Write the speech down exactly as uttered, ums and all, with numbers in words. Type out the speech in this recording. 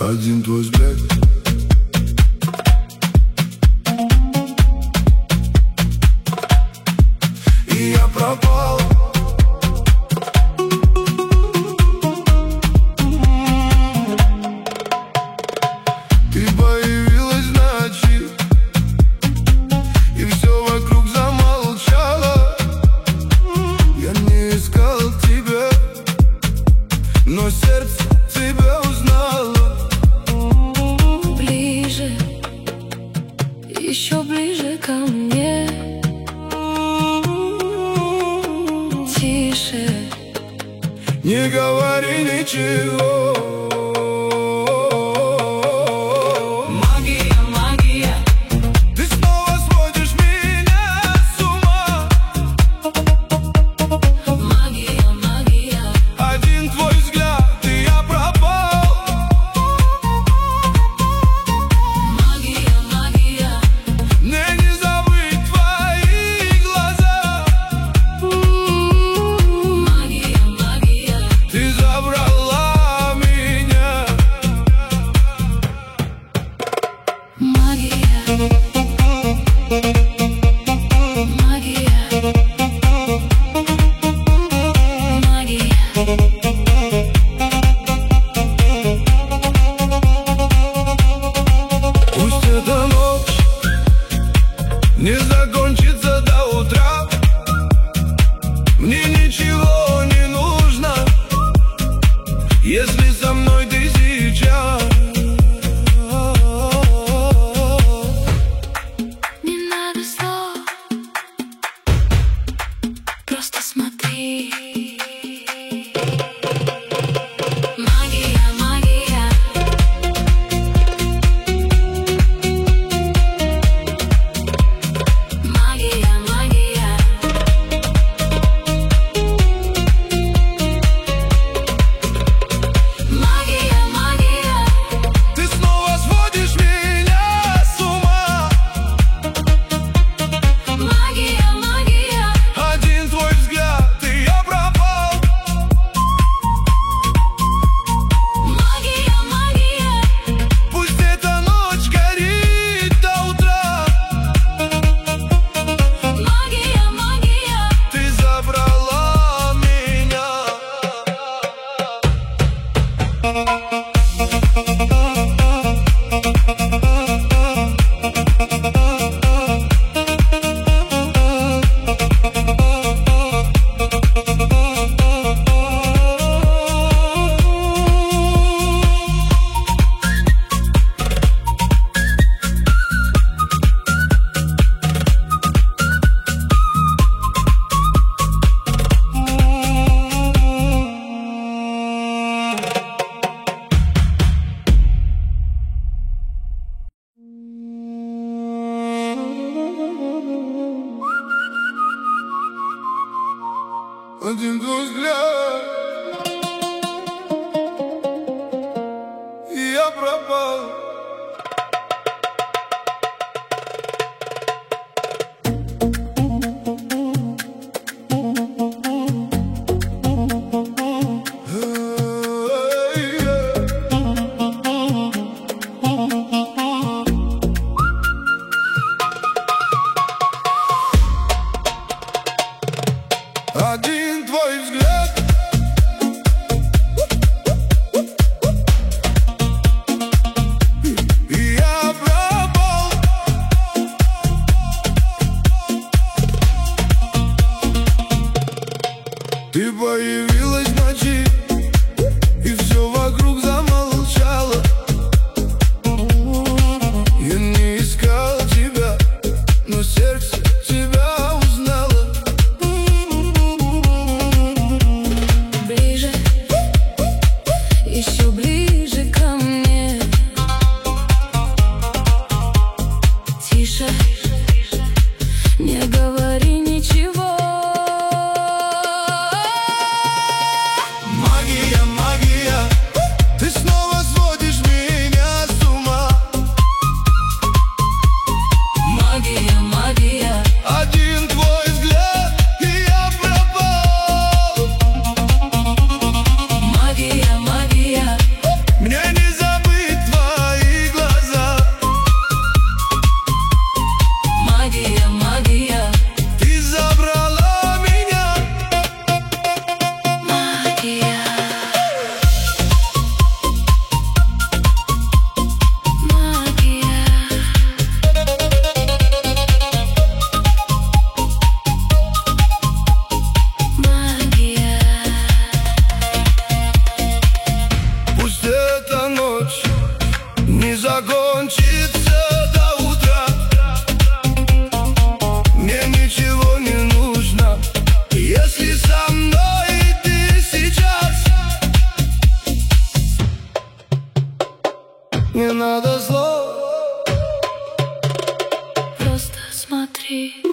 Один твой взгляд, и я пропал. Ты появилась в ночи, и все вокруг замолчало. Я не искал тебя, но сердце тебя узнало. Ближе, еще ближе ко мне. Тише, не говори ничего. магия, магия. Ты снова сводишь меня с ума. Магия, магия. Один твой взгляд, и я пропал. Магия, магия. Мне не забыть твои глаза. Магия, магия. Ты забрала меня. Магия. Магия. Магия. Пусть эта ночь не закончится до утра. Мне ничего не нужно, если со мной ты сейчас. Не надо слов, просто смотри. Магия, магия. Магия, магия. Магия, магия. Ты снова сводишь меня с ума. Магия, магия. Один твой взгляд, и я пропал. Магия, магия. Пусть эта ночь горит до утра. Магия, магия. Ты забрала меня. Один твой взгляд, и я пропал. Один твой взгляд, и я пропал. Ты появилась в ночи, и все вокруг замолчало. Я не искал тебя, но сердце тебя узнало. Ближе, еще ближе ко мне. Тише, не говори ничего. Магия, магия, ты снова сводишь меня с ума. Магия, магия. Один твой взгляд, и я пропал. Магия, магия. Мне не забыть Не надо зло, Просто смотри.